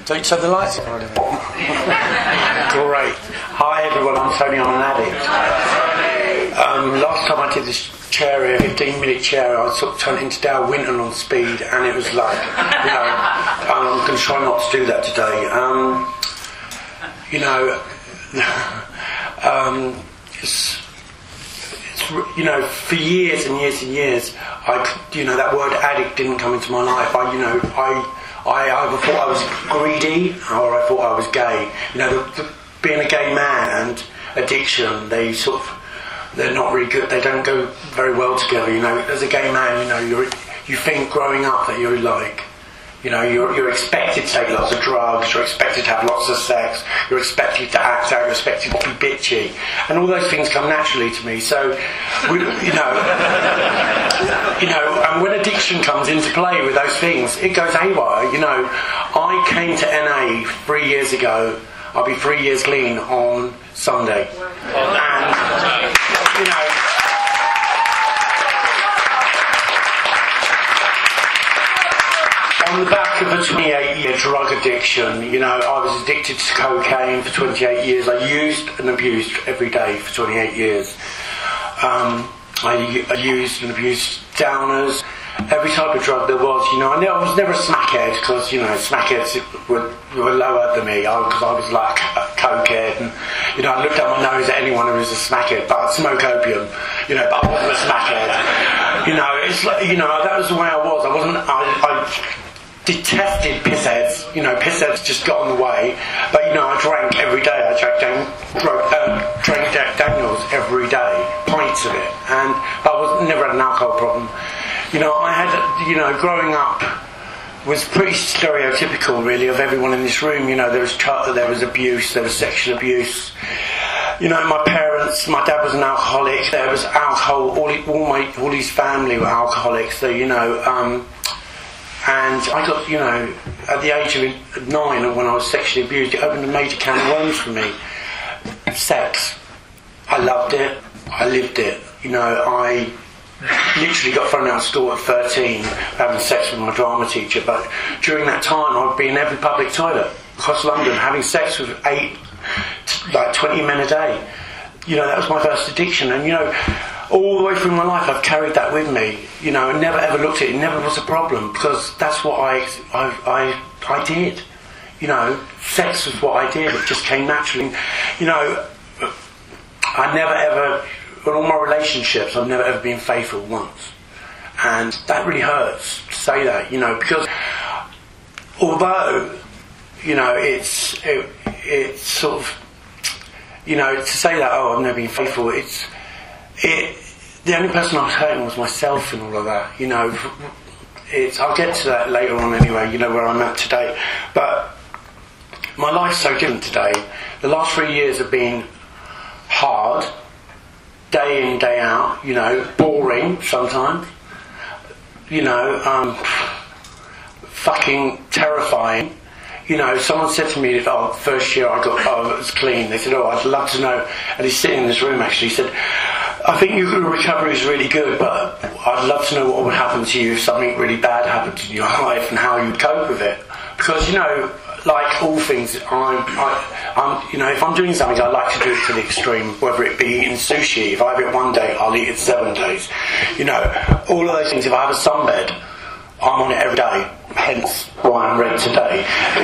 Don't you turn the lights on? Great. Hi everyone, I'm Tony, I'm an addict. Last time I did this chair here, 15-minute chair, I sort of turned it into Dale Winton on speed, and it was like, I'm going to try not to do that today. For years and years and years, that word addict didn't come into my life. I either thought I was greedy or I thought I was gay. Being a gay man and addiction, they're not really good. They don't go very well together. As a gay man, you think growing up that you're you're expected to take lots of drugs, you're expected to have lots of sex, you're expected to act out, you're expected to be bitchy, and all those things come naturally to me. So, and when addiction comes into play with those things, it goes haywire. I came to NA 3 years ago. I'll be 3 years clean on Sunday, and on the back of a 28-year drug addiction, I was addicted to cocaine for 28 years. I used and abused every day for 28 years. I used and abused downers, every type of drug there was. I was never a smackhead because, smackheads were lower than me because I was like a cokehead. And, I looked down my nose at anyone who was a smackhead, but I'd smoke opium, but I wasn't a smackhead. It's like, that was the way I was. I detested pissheads. Pissheads just got in the way. But I drank every day. I drank Jack Daniels every day, pints of it, and I never had an alcohol problem. I had, growing up was pretty stereotypical, really, of everyone in this room. There was abuse, there was sexual abuse. My parents, my dad was an alcoholic. There was alcohol. All his family were alcoholics. So and I got, at the age of 9, when I was sexually abused, it opened a major can of worms for me. Sex. I loved it. I lived it. I literally got thrown out of school at 13 having sex with my drama teacher. But during that time, I'd be in every public toilet across London having sex with 20 men a day. That was my first addiction. And, all the way through my life, I've carried that with me. I never ever looked at it. It never was a problem because that's what I did. Sex was what I did. It just came naturally. I never ever, in all my relationships, I've never ever been faithful once, and that really hurts to say that. Because although it's sort of to say that I've never been faithful. The only person I was hurting was myself and all of that. I'll get to that later on anyway. Where I'm at today, but my life's so different today. The last 3 years have been hard, day in, day out. Boring sometimes. Fucking terrifying. Someone said to me, first year I was clean. They said, I'd love to know. And he's sitting in this room actually. He said, I think your recovery is really good, but I'd love to know what would happen to you if something really bad happened in your life and how you'd cope with it. Because, like all things, if I'm doing something, I like to do it to the extreme, whether it be eating sushi. If I have it one day, I'll eat it 7 days. All of those things. If I have a sunbed, I'm on it every day. Hence why I'm red today.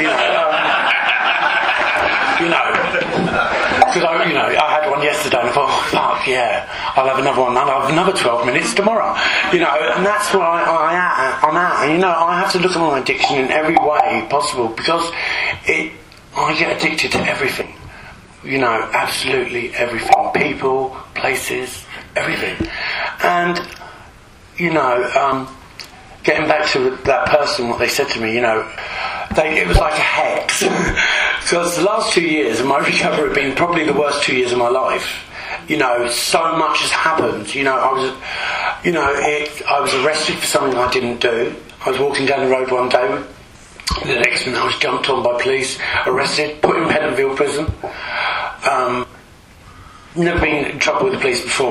Because I had one yesterday and I thought, fuck yeah, I'll have another one. I'll have another 12 minutes tomorrow. And that's where I'm at. And I have to look at my addiction in every way possible because I get addicted to everything. Absolutely everything. People, places, everything. And getting back to that person, what they said to me, it was like a hex. Because the last 2 years of my recovery have been probably the worst 2 years of my life. So much has happened. I was arrested for something I didn't do. I was walking down the road one day. The next minute I was jumped on by police, arrested, put in Pentonville prison. Never been in trouble with the police before,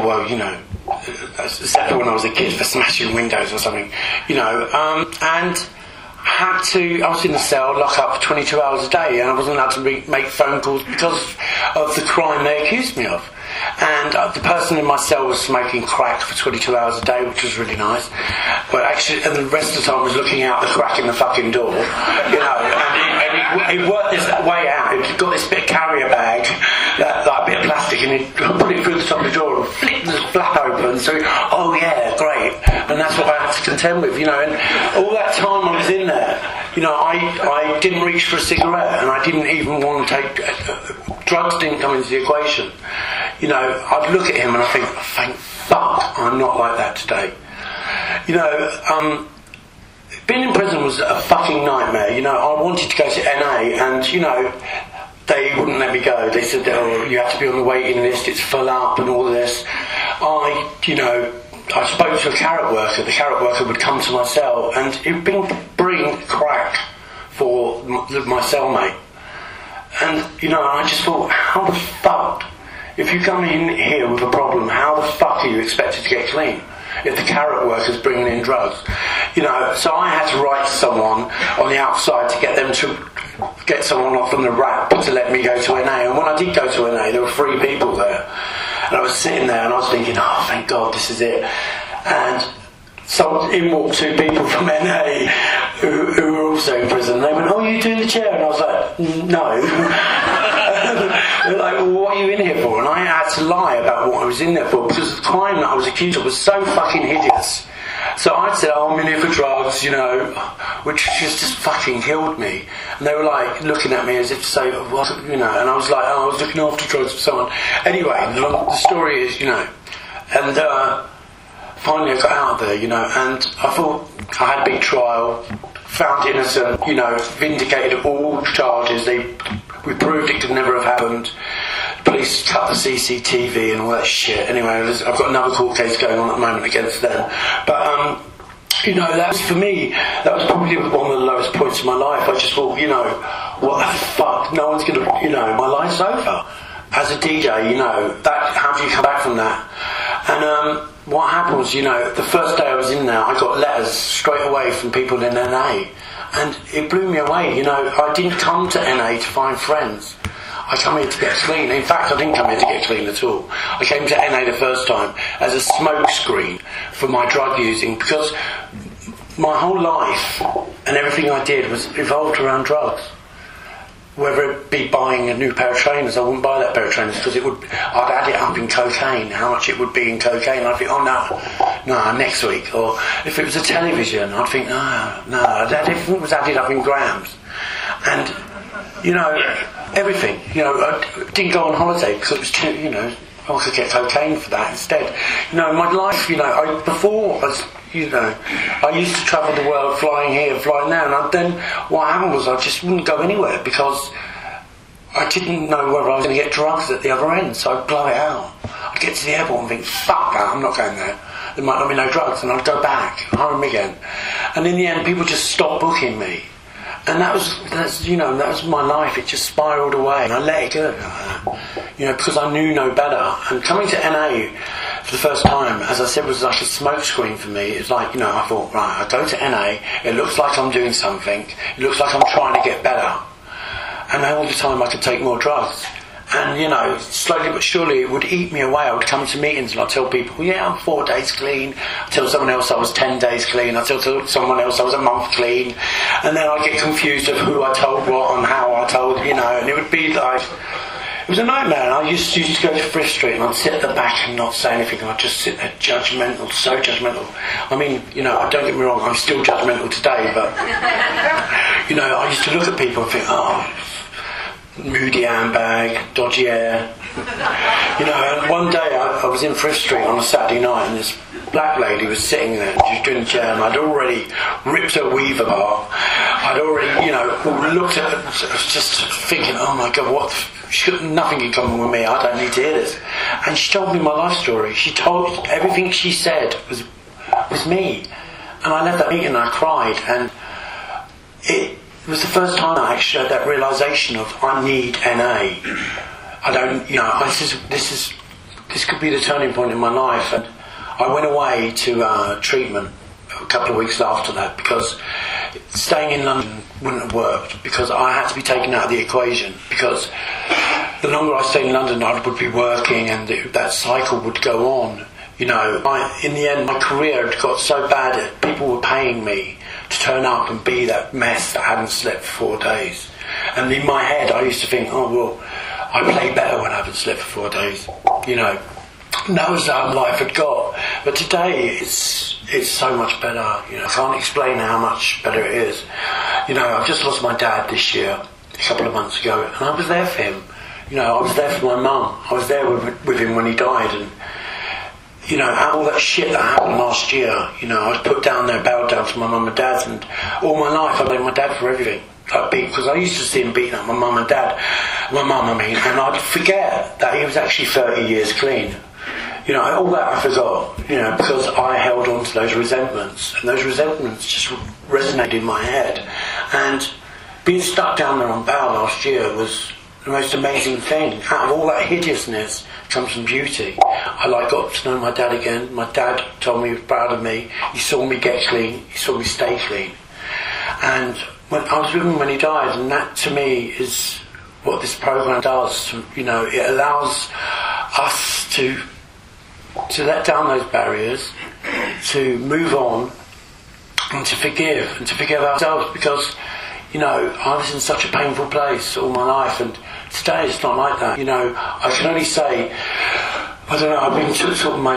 except when I was a kid for smashing windows or something, and I was in the cell, lock up for 22 hours a day, and I wasn't allowed to make phone calls because of the crime they accused me of. And the person in my cell was smoking crack for 22 hours a day, which was really nice. But actually, and the rest of the time was looking out the crack in the fucking door, you know. And he worked his way out. He'd got this bit of carrier bag, like a bit of plastic, and he'd put it through the top of the door and flip the flap open. So, oh yeah, great. And that's what I had to contend with, you know. And all that time I was in there, you know, I didn't reach for a cigarette, and I didn't even want to take drugs. Didn't come into the equation. You know, I'd look at him and I think, thank fuck I'm not like that today. You know, being in prison was a fucking nightmare. You know, I wanted to go to NA, and you know, they wouldn't let me go. They said, oh, you have to be on the waiting list, it's full up and all of this. I spoke to a carrot worker. The carrot worker would come to my cell and he'd bring crack for my cellmate. And, you know, I just thought, how the fuck, if you come in here with a problem, how the fuck are you expected to get clean if the carrot worker's bringing in drugs? You know, so I had to write to someone on the outside to get them to get someone off from the rap to let me go to NA. And when I did go to NA, there were 3 people there. And I was sitting there and I was thinking, oh, thank God, this is it. And so in walked 2 people from NA who were also in prison. They went, oh, you doing the chair? And I was like, no. They're like, well, what are you in here for? And I had to lie about what I was in there for, because the crime that I was accused of was so fucking hideous. So I said, oh, I'm in here for drugs, you know, which just fucking killed me. And they were like looking at me as if to say, what, you know, and I was like, oh, I was looking after drugs for someone. Anyway, the story is, you know, and finally I got out of there, you know, and I thought I had a big trial, found innocent, you know, vindicated of all charges. We proved it could never have happened. Police cut the CCTV and all that shit. Anyway, I've got another court case going on at the moment against them. But, you know, that was, for me, that was probably one of the lowest points in my life. I just thought, you know, what the fuck? No one's going to, you know, my life's over. As a DJ, you know, how do you come back from that? And what happened was, you know, the first day I was in there, I got letters straight away from people in NA. And it blew me away, you know. I didn't come to NA to find friends. I come here to get clean. In fact, I didn't come here to get clean at all. I came to NA the first time as a smoke screen for my drug using, because my whole life and everything I did was evolved around drugs. Whether it be buying a new pair of trainers, I wouldn't buy that pair of trainers because I'd add it up in cocaine, how much it would be in cocaine. I'd think, oh no, next week. Or if it was a television, I'd think, no, everything was added up in grams. And, you know, everything. You know, I didn't go on holiday because it was too, you know, I could get cocaine for that instead. You know, my life, you know, I used to travel the world flying here, flying there, and then what happened was I just wouldn't go anywhere because I didn't know whether I was going to get drugs at the other end, so I'd blow it out. I'd get to the airport and think, fuck that, I'm not going there. There might not be no drugs, and I'd go back, home again. And in the end, people just stopped booking me. And that was my life. It just spiralled away, and I let it go, you know, because I knew no better. And coming to NA for the first time, as I said, was like a smoke screen for me. It was like, you know, I thought, right, I go to NA, it looks like I'm doing something, it looks like I'm trying to get better, and all the time I could take more drugs. And, you know, slowly but surely it would eat me away. I would come to meetings and I'd tell people, yeah, I'm 4 days clean. I'd tell someone else I was 10 days clean. I'd tell someone else I was a month clean. And then I'd get confused of who I told what and how I told, you know, and it would be like, it was a nightmare. And I used to go to Frith Street and I'd sit at the back and not say anything, and I'd just sit there judgmental, so judgmental. I mean, you know, don't get me wrong, I'm still judgmental today, but, you know, I used to look at people and think, oh, moody handbag, dodgy hair. You know, and one day I was in Frith Street on a Saturday night and this black lady was sitting there, she was doing the chair, and I'd already ripped her weave apart. I'd already, you know, looked at her, just thinking, oh my God, nothing in common with me, I don't need to hear this. And she told me my life story. She told, everything she said was me. And I left that meeting and I cried, and it was the first time I actually had that realisation of, I need NA. I don't, you know, this could be the turning point in my life. And I went away to treatment a couple of weeks after that because staying in London wouldn't have worked because I had to be taken out of the equation, because the longer I stayed in London I would be working and that cycle would go on. You know, in the end my career had got so bad that people were paying me to turn up and be that mess that hadn't slept for 4 days. And in my head I used to think, oh well, I play better when I haven't slept for 4 days. You know, and that was how life had got. But today it's so much better. You know, I can't explain how much better it is. You know, I've just lost my dad this year, a couple of months ago, and I was there for him. You know, I was there for my mum. I was there with him when he died, and you know, all that shit that happened last year, you know, I was put down there, bowed down to my mum and dad, and all my life I blamed my dad for everything. Because I used to see him beating up my mum and dad, my mum I mean, and I'd forget that he was actually 30 years clean. You know, all that I forgot, you know, because I held on to those resentments, and those resentments just resonated in my head. And being stuck down there on bail last year was the most amazing thing. Out of all that hideousness comes some beauty. I got to know my dad again. My dad told me he was proud of me. He saw me get clean. He saw me stay clean. And when I was with him when he died, and that to me is what this program does. You know, it allows us to let down those barriers, to move on, and to forgive ourselves, because, you know, I was in such a painful place all my life, and today it's not like that. You know, I can only say, I don't know, I've been sort of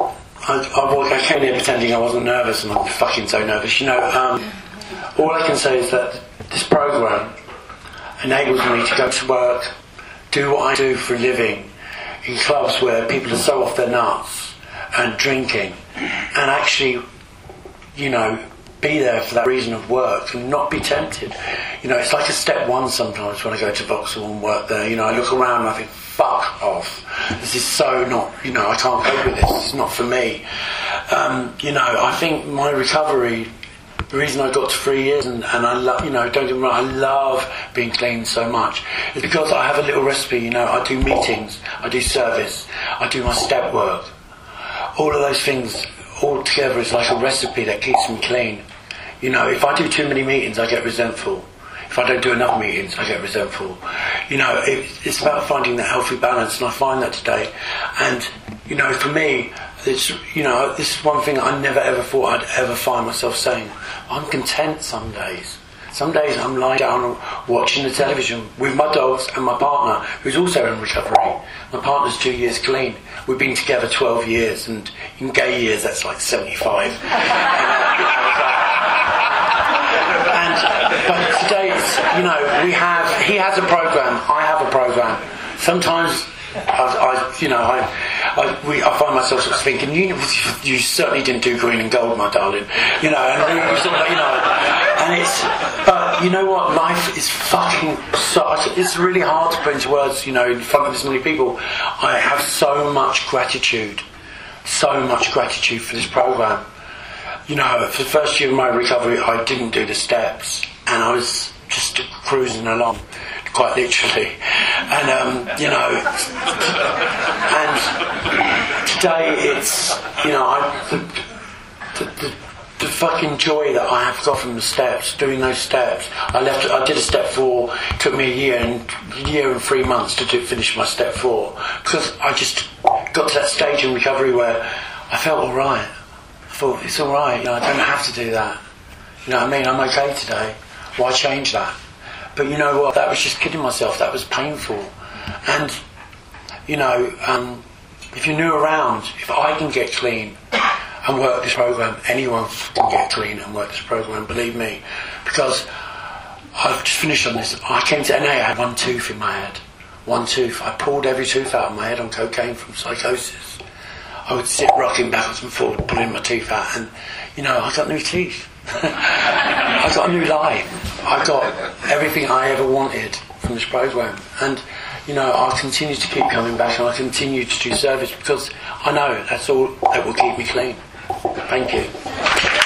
I came here pretending I wasn't nervous, and I'm fucking so nervous. You know, all I can say is that this program enables me to go to work, do what I do for a living, in clubs where people are so off their nuts and drinking, and actually, you know, be there for that reason of work and not be tempted. You know, it's like a step one sometimes when I go to Vauxhall and work there. You know, I look around and I think, fuck off. This is so not, you know, I can't cope with this. It's not for me. You know, I think my recovery, the reason I got to 3 years, and I love, you know, don't get me wrong, I love being clean so much, is because I have a little recipe. You know, I do meetings, I do service, I do my step work. All of those things all together is like a recipe that keeps me clean. You know, if I do too many meetings, I get resentful. If I don't do enough meetings, I get resentful. You know, it's about finding that healthy balance, and I find that today. And, you know, for me, it's, you know, this is one thing I never ever thought I'd ever find myself saying. I'm content some days. Some days I'm lying down watching the television with my dogs and my partner, who's also in recovery. My partner's 2 years clean. We've been together 12 years, and in gay years that's like 75. But today it's, you know, he has a program, I have a program. Sometimes I find myself sort of thinking, you certainly didn't do green and gold, my darling. You know, and sort of, you know, and but you know what? Life is fucking it's really hard to put into words, you know, in front of this many people. I have so much gratitude for this program. You know, for the first year of my recovery, I didn't do the steps, and I was just cruising along, quite literally. And, you know, and today it's, you know, the fucking joy that I have got from the steps, doing those steps. I did a step 4, it took me a year and 3 months to finish my step 4, because I just got to that stage in recovery where I felt alright. I thought, it's alright, you know, I don't have to do that. You know what I mean? I'm okay today. Why change that? But you know what? That was just kidding myself. That was painful. And, you know, if you're new around, if I can get clean and work this program, anyone can get clean and work this program, believe me. Because I've just finished on this. I came to NA, I had one tooth in my head. One tooth. I pulled every tooth out of my head on cocaine from psychosis. I would sit rocking backwards and forward, pulling my teeth out, and, you know, I got new teeth. I got a new life. I got everything I ever wanted from this program, and, you know, I'll continue to keep coming back, and I'll continue to do service, because I know that's all that will keep me clean. Thank you.